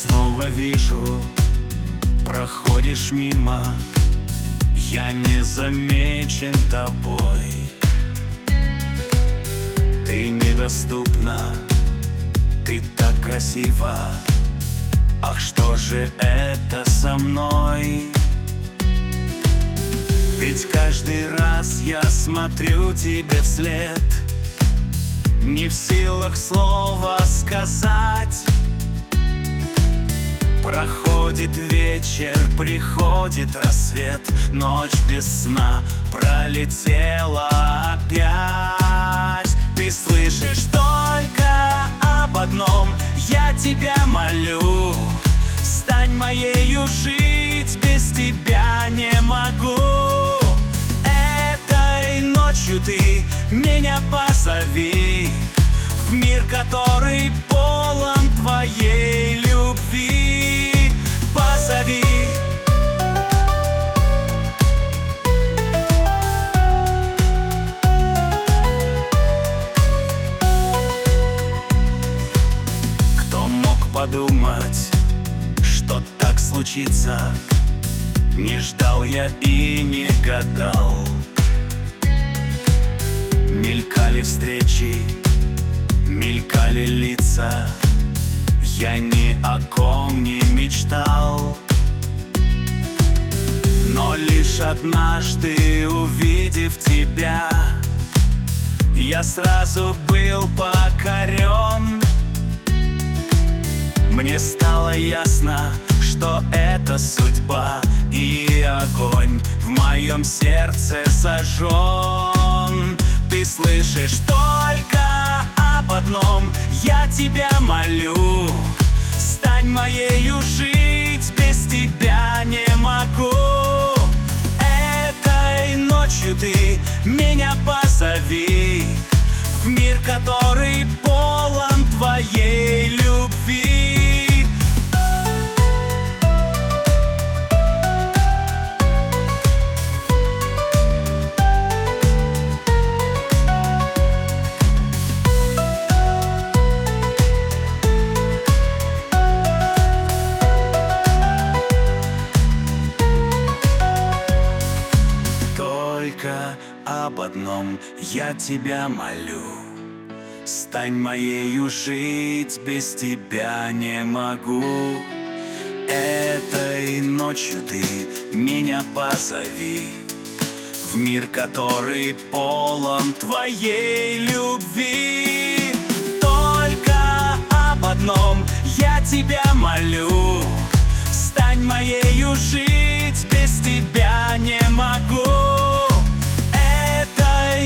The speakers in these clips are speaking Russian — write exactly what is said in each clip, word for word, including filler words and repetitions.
снова вижу, проходишь мимо, я не замечен тобой. Ты недоступна, ты так красива, ах, что же это со мной? Ведь каждый раз я смотрю тебе вслед, не в силах слова сказать. Проходит вечер, приходит рассвет, ночь без сна пролетела опять. Ты слышишь только об одном, я тебя молю: стань моею, жить без тебя не могу. Этой ночью ты меня позови в мир, который полон твоей любви. Позови. Кто мог подумать, что так случится? Не ждал я и не гадал. Мелькали встречи, мелькали лица, я ни о ком не мечтал. Но лишь однажды, увидев тебя, я сразу был покорен. Мне стало ясно, что это судьба, и огонь в моем сердце зажжен. Ты слышишь только об одном, я тебя молю: стань моею, жить без тебя не могу. Этой ночью ты меня позови в мир, который полон твоей любви. Об одном я тебя молю: стань моею, жить без тебя не могу. Этой ночью ты меня позови в мир, который полон твоей любви. Только об одном я тебя молю: стань моею, жить без тебя не могу.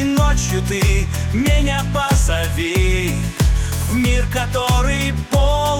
Ночью ты меня позови в мир, который полон